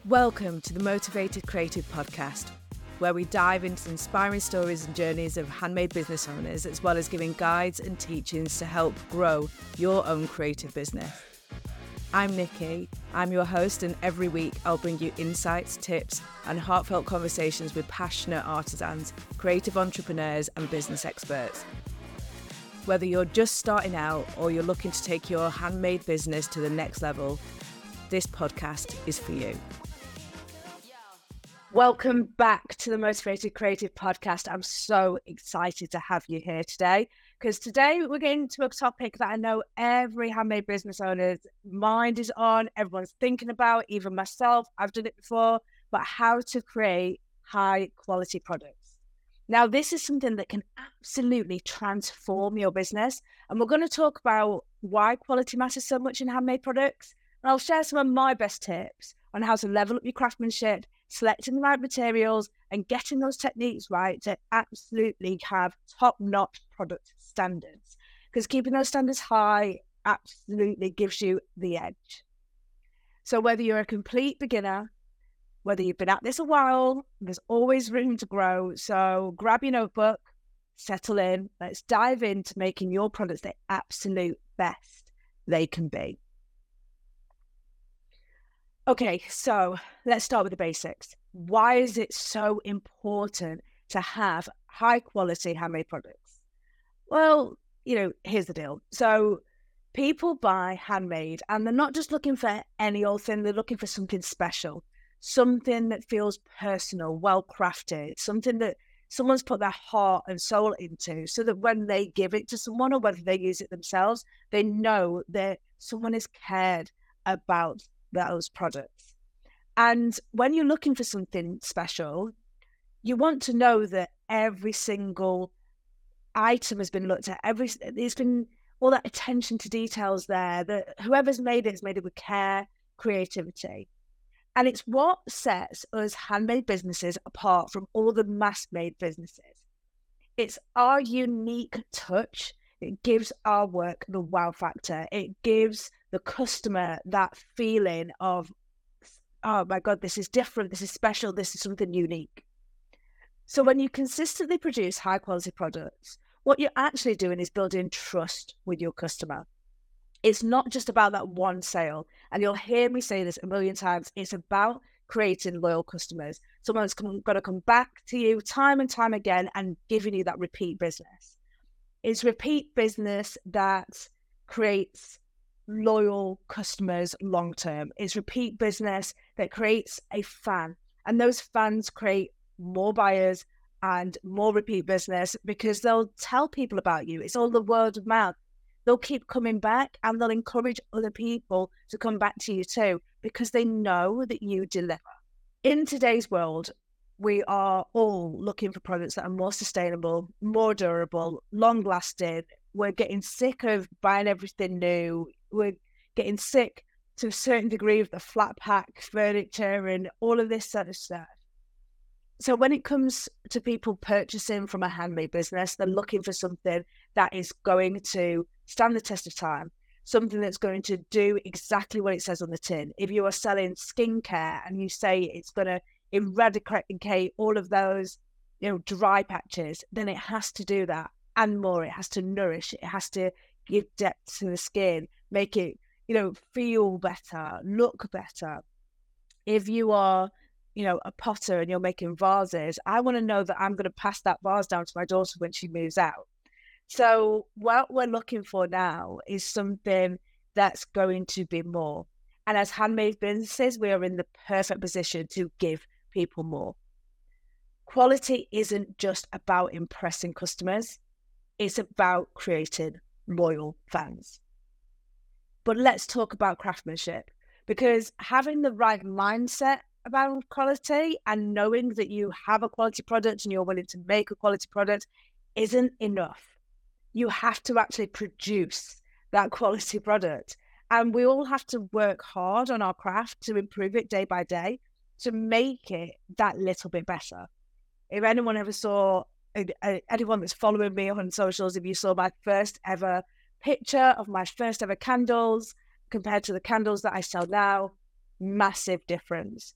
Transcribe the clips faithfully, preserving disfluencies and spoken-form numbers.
Welcome to the Motivated Creative Podcast, where we dive into inspiring stories and journeys of handmade business owners, as well as giving guides and teachings to help grow your own creative business. I'm Nikki, I'm your host, and every week I'll bring you insights, tips, and heartfelt conversations with passionate artisans, creative entrepreneurs, and business experts. Whether you're just starting out or you're looking to take your handmade business to the next level, this podcast is for you. Welcome back to the Motivated Creative Podcast. I'm so excited to have you here today because today we're getting to a topic that I know every handmade business owner's mind is on, everyone's thinking about, even myself, I've done it before, but how to create high quality products. Now, this is something that can absolutely transform your business, and we're going to talk about why quality matters so much in handmade products, and I'll share some of my best tips on how to level up your craftsmanship, selecting the right materials and getting those techniques right to absolutely have top-notch product standards. Because keeping those standards high absolutely gives you the edge. So whether you're a complete beginner, whether you've been at this a while, there's always room to grow. So grab your notebook, settle in, let's dive into making your products the absolute best they can be. Okay, so let's start with the basics. Why is it so important to have high quality handmade products? Well, you know, here's the deal. So people buy handmade and they're not just looking for any old thing, they're looking for something special, something that feels personal, well crafted, something that someone's put their heart and soul into, so that when they give it to someone or whether they use it themselves, they know that someone is cared about those products. And when you're looking for something special, you want to know that every single item has been looked at, every there's been all that attention to details there, that whoever's made it has made it with care, creativity. And it's what sets us handmade businesses apart from all the mass-made businesses. It's our unique touch. It gives our work the wow factor. It gives the customer that feeling of, oh my God, this is different, this is special, this is something unique. So when you consistently produce high quality products, what you're actually doing is building trust with your customer. It's not just about that one sale. And you'll hear me say this a million times. It's about creating loyal customers. Someone's going to come back to you time and time again and giving you that repeat business. It's repeat business that creates loyal customers long term. It's repeat business that creates a fan, and those fans create more buyers and more repeat business because they'll tell people about you. It's all the word of mouth. They'll keep coming back and they'll encourage other people to come back to you too because they know that you deliver. In today's world, we are all looking for products that are more sustainable, more durable, long lasting. We're getting sick of buying everything new. We're getting sick to a certain degree of the flat pack furniture and all of this sort of stuff. So when it comes to people purchasing from a handmade business, they're looking for something that is going to stand the test of time, something that's going to do exactly what it says on the tin. If you are selling skincare and you say it's going to eradicate all of those, you know, dry patches, then it has to do that and more. It has to nourish, it has to give depth to the skin, make it, you know, feel better, look better. If you are, you know, a potter and you're making vases, I want to know that I'm going to pass that vase down to my daughter when she moves out. So what we're looking for now is something that's going to be more. And as handmade businesses, we are in the perfect position to give people more. Quality isn't just about impressing customers. It's about creating loyal fans. But let's talk about craftsmanship, because having the right mindset about quality and knowing that you have a quality product and you're willing to make a quality product isn't enough. You have to actually produce that quality product. And we all have to work hard on our craft to improve it day by day to make it that little bit better. If anyone ever saw, anyone that's following me on socials, if you saw my first ever picture of my first ever candles compared to the candles that I sell now, massive difference.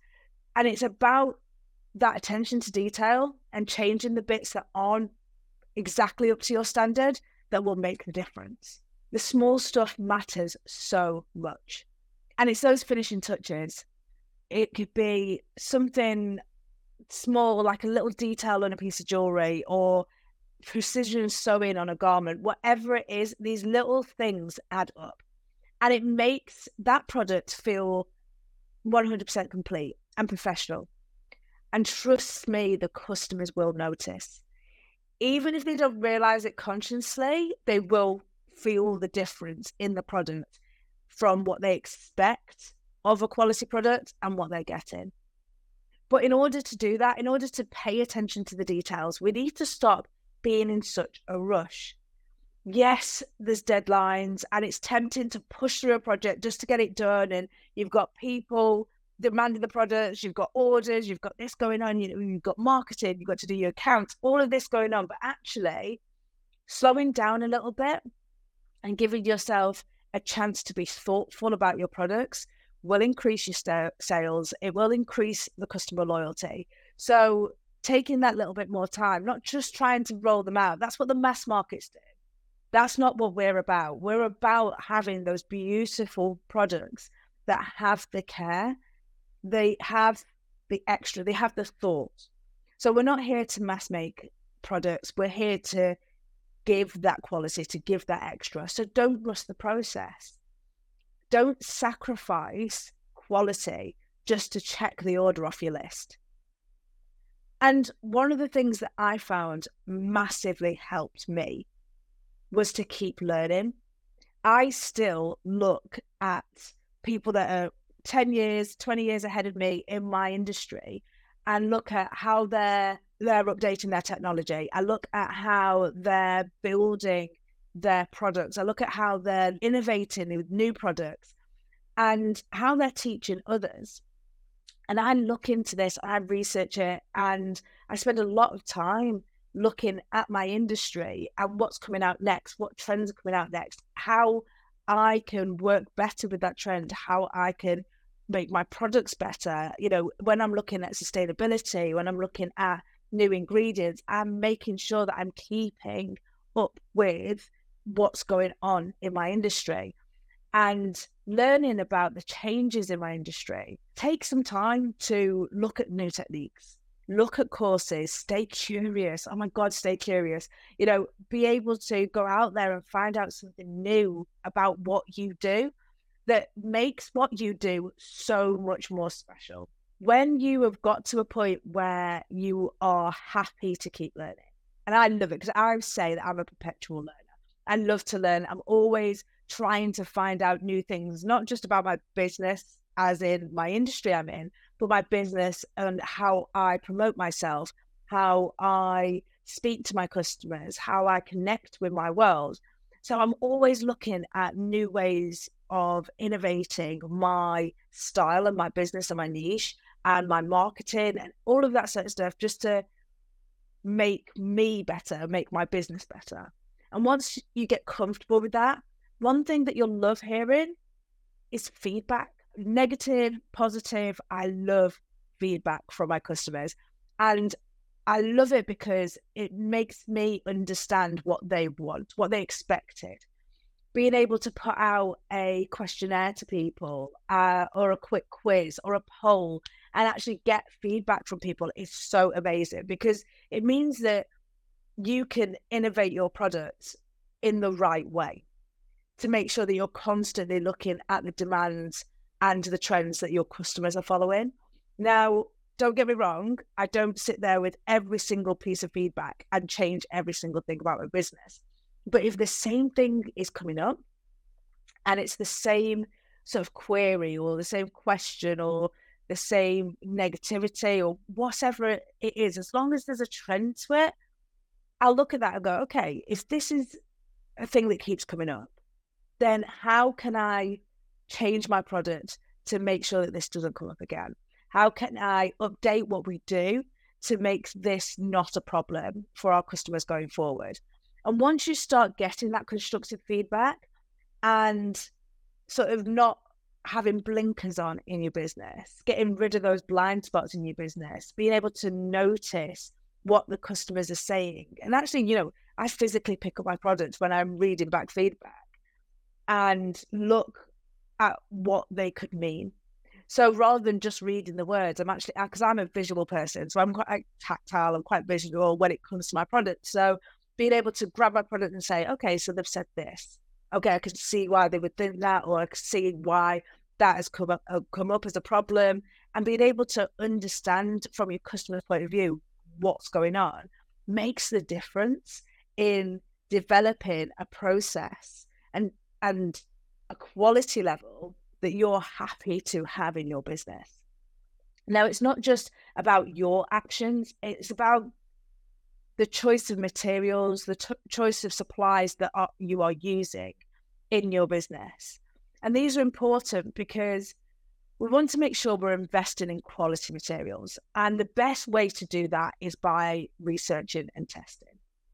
And it's about that attention to detail and changing the bits that aren't exactly up to your standard that will make the difference. The small stuff matters so much. And it's those finishing touches. It could be something small, like a little detail on a piece of jewelry or precision sewing on a garment, whatever it is, these little things add up. And it makes that product feel one hundred percent complete and professional. And trust me, the customers will notice. Even if they don't realize it consciously, they will feel the difference in the product from what they expect of a quality product and what they're getting. But in order to do that, in order to pay attention to the details, we need to stop being in such a rush. Yes, there's deadlines and it's tempting to push through a project just to get it done. And you've got people demanding the products, you've got orders, you've got this going on, you know, you've got marketing, you've got to do your accounts, all of this going on. But actually slowing down a little bit and giving yourself a chance to be thoughtful about your products will increase your st- sales. It will increase the customer loyalty. So taking that little bit more time, not just trying to roll them out. That's what the mass markets do. That's not what we're about. We're about having those beautiful products that have the care, they have the extra, they have the thought. So we're not here to mass make products. We're here to give that quality, to give that extra. So don't rush the process. Don't sacrifice quality just to check the order off your list. And one of the things that I found massively helped me was to keep learning. I still look at people that are ten years, twenty years ahead of me in my industry and look at how they're they're updating their technology. I look at how they're building their products. I look at how they're innovating with new products and how they're teaching others. And I look into this, I research it, and I spend a lot of time looking at my industry and what's coming out next, what trends are coming out next, how I can work better with that trend, how I can make my products better. You know, when I'm looking at sustainability, when I'm looking at new ingredients, I'm making sure that I'm keeping up with what's going on in my industry and learning about the changes in my industry. Take some time to look at new techniques, look at courses, stay curious. Oh my God, stay curious. You know, be able to go out there and find out something new about what you do that makes what you do so much more special. When you have got to a point where you are happy to keep learning, and I love it because I say that I'm a perpetual learner. I love to learn. I'm always trying to find out new things, not just about my business, as in my industry I'm in, but my business and how I promote myself, how I speak to my customers, how I connect with my world. So I'm always looking at new ways of innovating my style and my business and my niche and my marketing and all of that sort of stuff just to make me better, make my business better. And once you get comfortable with that, one thing that you'll love hearing is feedback, negative, positive. I love feedback from my customers. And I love it because it makes me understand what they want, what they expected. Being able to put out a questionnaire to people uh, or a quick quiz or a poll and actually get feedback from people is so amazing because it means that you can innovate your products in the right way to make sure that you're constantly looking at the demands and the trends that your customers are following. Now, don't get me wrong, I don't sit there with every single piece of feedback and change every single thing about my business. But if the same thing is coming up and it's the same sort of query or the same question or the same negativity or whatever it is, as long as there's a trend to it, I'll look at that and go, okay, if this is a thing that keeps coming up, then how can I change my product to make sure that this doesn't come up again? How can I update what we do to make this not a problem for our customers going forward? And once you start getting that constructive feedback and sort of not having blinkers on in your business, getting rid of those blind spots in your business, being able to notice what the customers are saying. And actually, you know, I physically pick up my products when I'm reading back feedback and look at what they could mean. So rather than just reading the words, I'm actually, because I'm a visual person, so I'm quite tactile, I'm quite visual when it comes to my product. So being able to grab my product and say, okay, so they've said this. Okay, I can see why they would think that, or I can see why that has come up, uh, come up as a problem, and being able to understand from your customer's point of view what's going on makes the difference in developing a process and and a quality level that you're happy to have in your business. Now, it's not just about your actions, it's about the choice of materials, the t- choice of supplies that are, you are using in your business. And these are important because we want to make sure we're investing in quality materials. And the best way to do that is by researching and testing.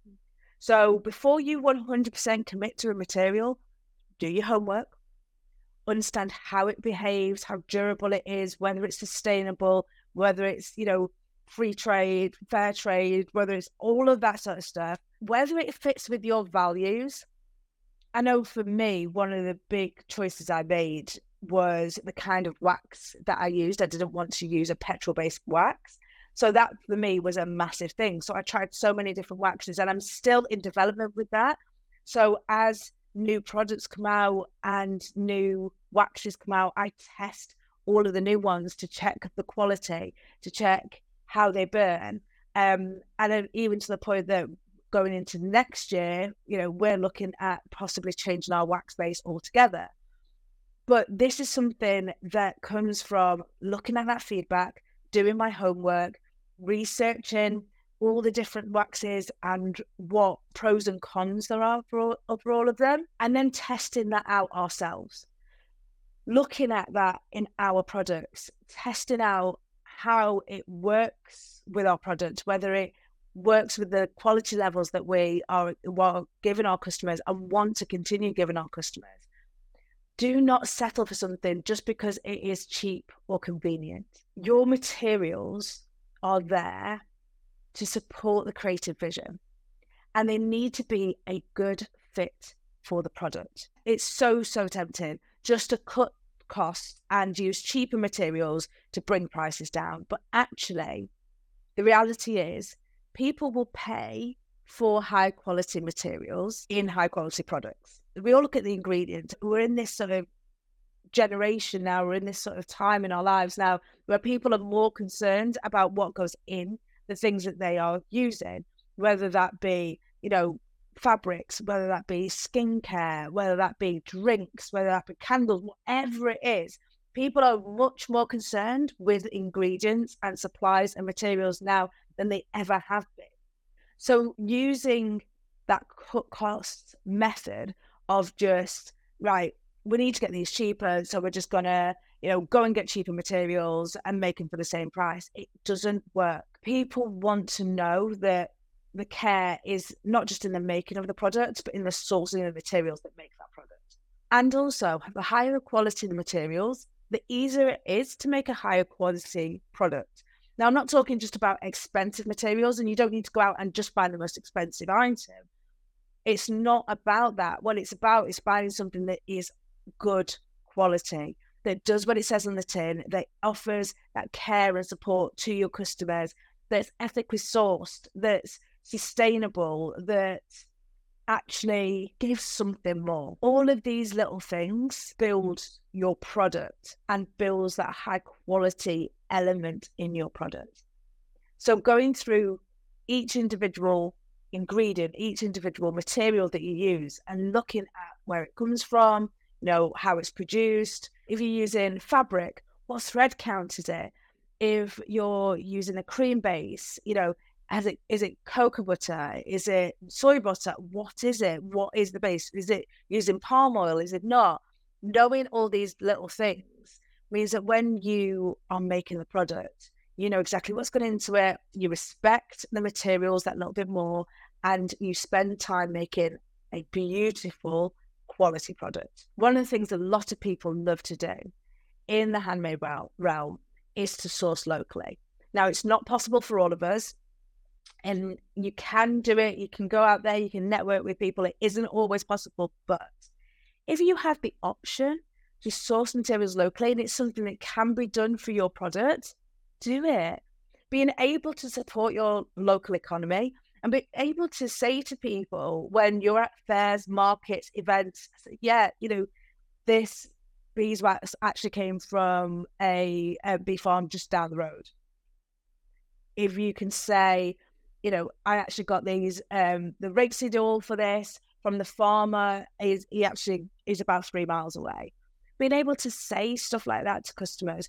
So before you one hundred percent commit to a material, do your homework, understand how it behaves, how durable it is, whether it's sustainable, whether it's, you know, free trade, fair trade, whether it's all of that sort of stuff, whether it fits with your values. I know for me, one of the big choices I made was the kind of wax that I used. I didn't want to use a petrol-based wax. So that for me was a massive thing. So I tried so many different waxes and I'm still in development with that. So as new products come out and new waxes come out, I test all of the new ones to check the quality, to check how they burn. Um, and then even to the point that going into next year, you know, we're looking at possibly changing our wax base altogether. But this is something that comes from looking at that feedback, doing my homework, researching all the different waxes and what pros and cons there are for all, for all of them, and then testing that out ourselves. Looking at that in our products, testing out how it works with our product, whether it works with the quality levels that we are, are giving our customers and want to continue giving our customers. Do not settle for something just because it is cheap or convenient. Your materials are there to support the creative vision, and they need to be a good fit for the product. It's so, so tempting just to cut costs and use cheaper materials to bring prices down. But actually, the reality is people will pay for high quality materials in high quality products. We all look at the ingredients. We're in this sort of generation now, we're in this sort of time in our lives now where people are more concerned about what goes in the things that they are using, whether that be, you know, fabrics, whether that be skincare, whether that be drinks, whether that be candles, whatever it is. People are much more concerned with ingredients and supplies and materials now than they ever have been. So using that cut cost method of just, right, we need to get these cheaper, so we're just going to, you know, go and get cheaper materials and make them for the same price. It doesn't work. People want to know that the care is not just in the making of the product, but in the sourcing of the materials that make that product. And also, the higher quality the materials, the easier it is to make a higher quality product. Now, I'm not talking just about expensive materials, and you don't need to go out and just find the most expensive item. It's not about that. What it's about is finding something that is good quality, that does what it says on the tin, that offers that care and support to your customers, that's ethically sourced, that's sustainable, that actually gives something more. All of these little things build your product and builds that high quality element in your product. So going through each individual ingredient, each individual material that you use and looking at where it comes from, you know, how it's produced. If you're using fabric, what thread count is it? If you're using a cream base, you know, has it, is it cocoa butter? Is it soy butter? What is it? What is the base? Is it using palm oil? Is it not? Knowing all these little things means that when you are making the product, you know exactly what's going into it. You respect the materials that little bit more, and you spend time making a beautiful quality product. One of the things a lot of people love to do in the handmade realm is to source locally. Now, it's not possible for all of us, and you can do it. You can go out there, you can network with people. It isn't always possible, but if you have the option to source materials locally and it's something that can be done for your product, do it. Being able to support your local economy and be able to say to people when you're at fairs, markets, events, yeah, you know, this beeswax actually came from a, a bee farm just down the road. If you can say, you know, I actually got these, um, the rapeseed oil for this from the farmer, is he actually is about three miles away. Being able to say stuff like that to customers,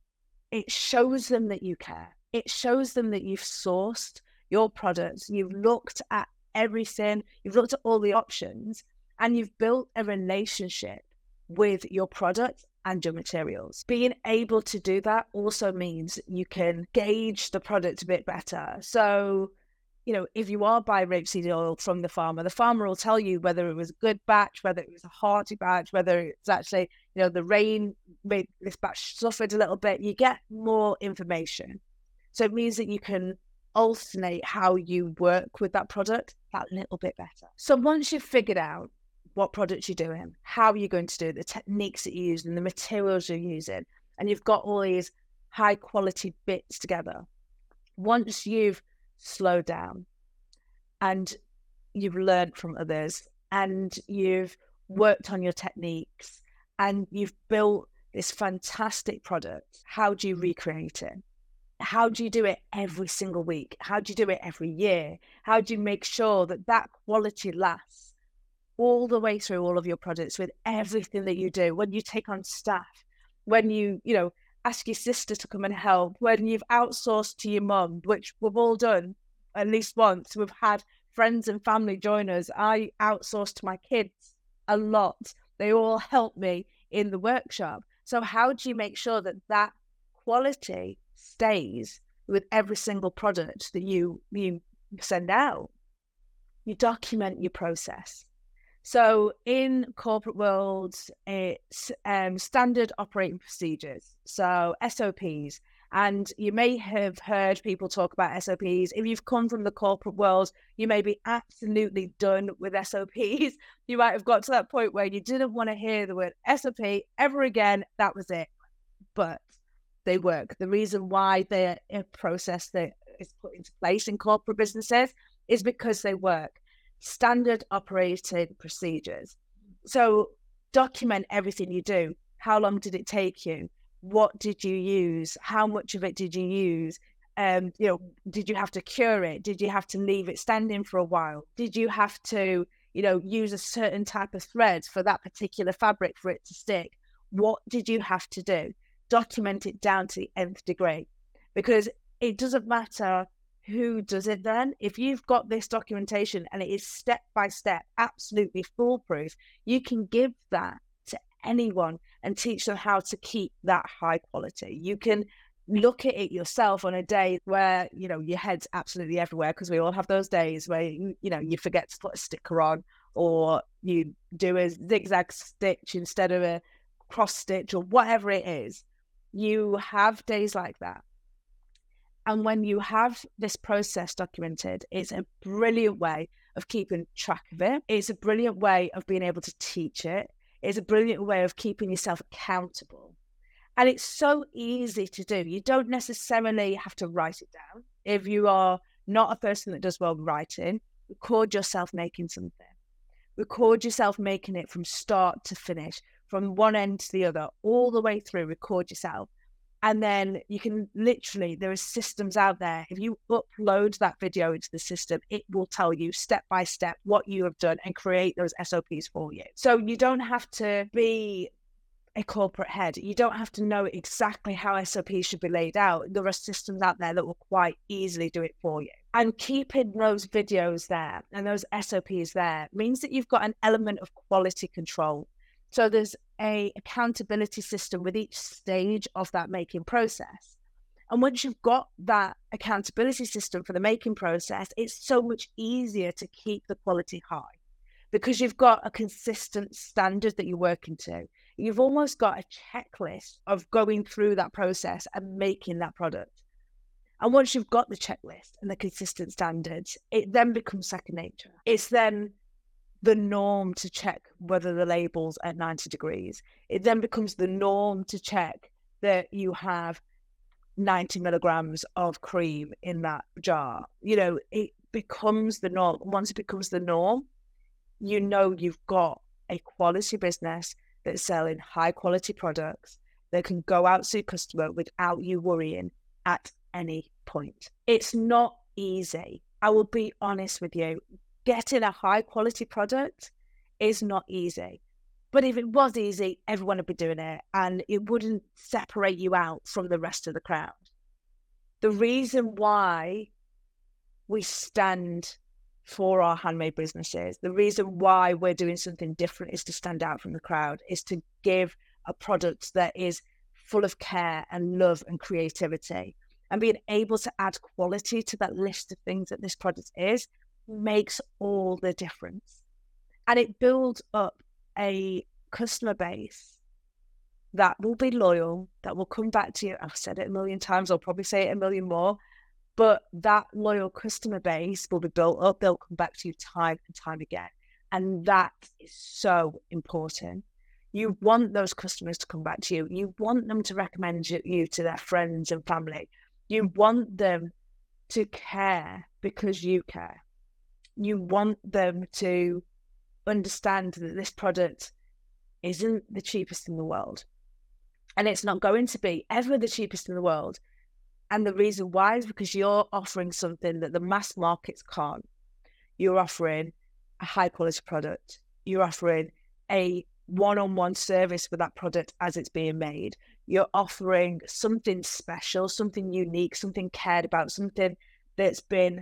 it shows them that you care. It shows them that you've sourced your products, you've looked at everything, you've looked at all the options, and you've built a relationship with your product and your materials. Being able to do that also means you can gauge the product a bit better. So, you know, if you are buying rapeseed oil from the farmer, the farmer will tell you whether it was a good batch, whether it was a hearty batch, whether it's actually, you know, the rain made this batch suffered a little bit. You get more information. So it means that you can alternate how you work with that product that little bit better. So once you've figured out what products you're doing, how you're going to do it, the techniques that you're using, the materials you're using, and you've got all these high quality bits together, once you've slowed down and you've learned from others and you've worked on your techniques and you've built this fantastic product, how do you recreate it? How do you do it every single week? How do you do it every year? How do you make sure that that quality lasts all the way through all of your products with everything that you do? When you take on staff, when you, you know, ask your sister to come and help, when you've outsourced to your mum, which we've all done at least once. We've had friends and family join us. I outsourced to my kids a lot. They all help me in the workshop. So how do you make sure that that quality stays with every single product that you you send out? You document your process. So in corporate worlds, it's um, standard operating procedures, so S O Ps. And you may have heard people talk about S O Ps. If you've come from the corporate world, you may be absolutely done with S O Ps. You might have got to that point where you didn't want to hear the word S O P ever again. That was it. But they work. The reason why they're a process that is put into place in corporate businesses is because they work. Standard operating procedures. So document everything you do. How long did it take you? What did you use? How much of it did you use? Um, you know, did you have to cure it? Did you have to leave it standing for a while? Did you have to, you know, use a certain type of thread for that particular fabric for it to stick? What did you have to do? Document it down to the nth degree, because it doesn't matter who does it then. If you've got this documentation and it is step by step, absolutely foolproof, you can give that to anyone and teach them how to keep that high quality. You can look at it yourself on a day where, you know, your head's absolutely everywhere, because we all have those days where, you, you know, you forget to put a sticker on, or you do a zigzag stitch instead of a cross stitch, or whatever it is. You have days like that. And when you have this process documented, it's a brilliant way of keeping track of it. It's a brilliant way of being able to teach it. It's a brilliant way of keeping yourself accountable. And it's so easy to do. You don't necessarily have to write it down. If you are not a person that does well writing, record yourself making something. Record yourself making it from start to finish, from one end to the other, all the way through. Record yourself. And then you can literally, there are systems out there. If you upload that video into the system, it will tell you step by step what you have done and create those S O Ps for you. So you don't have to be a corporate head. You don't have to know exactly how S O Ps should be laid out. There are systems out there that will quite easily do it for you. And keeping those videos there and those S O Ps there means that you've got an element of quality control. So there's a accountability system with each stage of that making process. And once you've got that accountability system for the making process, it's so much easier to keep the quality high, because you've got a consistent standard that you're working to. You've almost got a checklist of going through that process and making that product. And once you've got the checklist and the consistent standards, it then becomes second nature. It's then the norm to check whether the label's at ninety degrees. It then becomes the norm to check that you have ninety milligrams of cream in that jar. You know, it becomes the norm. Once it becomes the norm, you know you've got a quality business that's selling high quality products that can go out to your customer without you worrying at any point. It's not easy. I will be honest with you. Getting a high quality product is not easy. But if it was easy, everyone would be doing it and it wouldn't separate you out from the rest of the crowd. The reason why we stand for our handmade businesses, the reason why we're doing something different is to stand out from the crowd, is to give a product that is full of care and love and creativity. And being able to add quality to that list of things that this product is makes all the difference. And it builds up a customer base that will be loyal, that will come back to you. I've said it a million times, I'll probably say it a million more, but that loyal customer base will be built up. They'll come back to you time and time again. And that is so important. You want those customers to come back to you. You want them to recommend you to their friends and family. You want them to care because you care. You want them to understand that this product isn't the cheapest in the world. And it's not going to be ever the cheapest in the world. And the reason why is because you're offering something that the mass markets can't. You're offering a high quality product. You're offering a one-on-one service for that product as it's being made. You're offering something special, something unique, something cared about, something that's been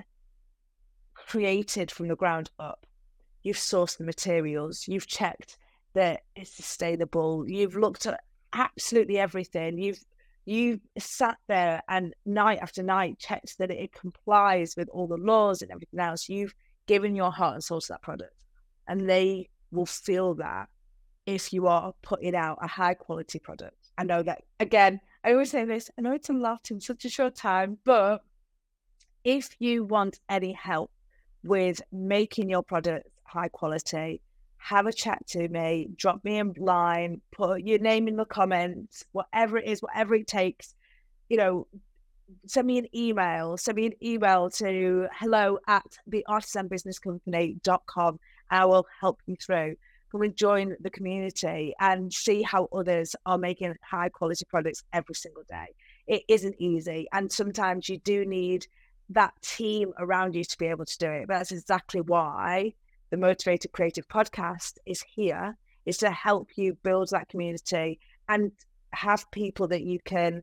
created from the ground up. You've sourced the materials. You've checked that it's sustainable. You've looked at absolutely everything. You've you sat there and night after night checked that it complies with all the laws and everything else. You've given your heart and soul to that product. And they will feel that if you are putting out a high quality product. I know that, again, I always say this, I know it's a lot in such a short time, but if you want any help with making your product high quality, have a chat to me, drop me a line, put your name in the comments, whatever it is, whatever it takes, you know, send me an email, send me an email to hello at the artisan business company dot com. I will help you through. Come and join the community and see how others are making high quality products every single day. It isn't easy. And sometimes you do need that team around you to be able to do it. But that's exactly why the Motivated Creative Podcast is here, is to help you build that community and have people that you can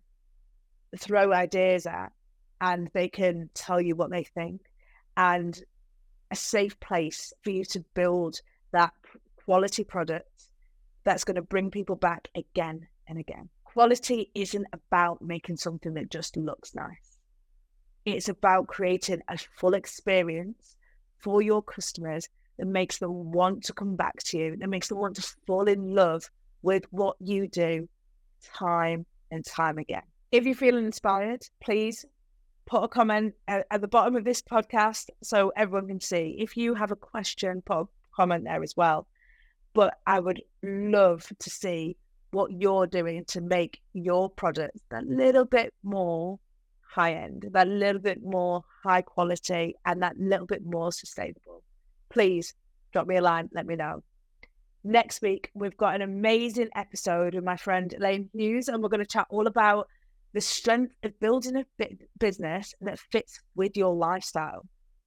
throw ideas at and they can tell you what they think, and a safe place for you to build that quality product that's going to bring people back again and again. Quality isn't about making something that just looks nice. It's about creating a full experience for your customers that makes them want to come back to you, that makes them want to fall in love with what you do time and time again. If you're feeling inspired, please put a comment at, at the bottom of this podcast so everyone can see. If you have a question, put a comment there as well. But I would love to see what you're doing to make your product that little bit more high end, that little bit more high quality, and that little bit more sustainable. Please drop me a line, let me know. Next week, we've got an amazing episode with my friend Elaine Hughes, and we're going to chat all about the strength of building a business that fits with your lifestyle.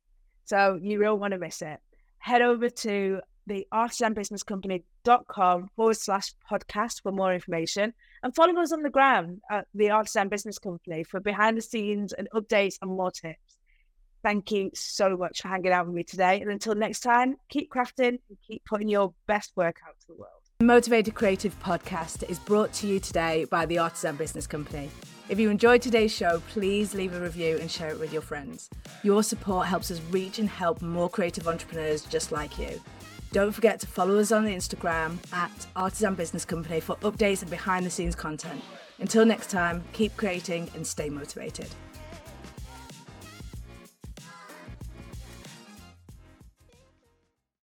So you don't want to miss it. Head over to the artisan business company dot com forward slash podcast for more information, and follow us on the ground at the Artisan Business Company for behind the scenes and updates and more tips. Thank you so much for hanging out with me today. And until next time, keep crafting and keep putting your best work out to the world. The Motivated Creative Podcast is brought to you today by the Artisan Business Company. If you enjoyed today's show, please leave a review and share it with your friends. Your support helps us reach and help more creative entrepreneurs just like you. Don't forget to follow us on the Instagram at Artisan Business Company for updates and behind the scenes content. Until next time, keep creating and stay motivated.